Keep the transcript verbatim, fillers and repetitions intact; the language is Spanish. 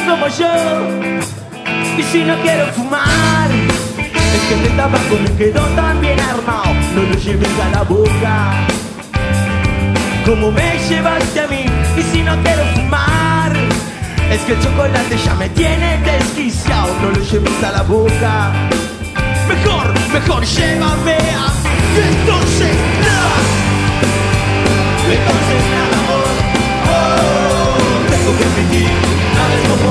como yo. Y si no quiero fumar, es que este tabaco me quedó tan bien armado. No lo lleves a la boca como me llevaste a mí. Y si no quiero fumar, es que el chocolate ya me tiene desquiciado. No lo lleves a la boca. Mejor, mejor llévame a mí. Esto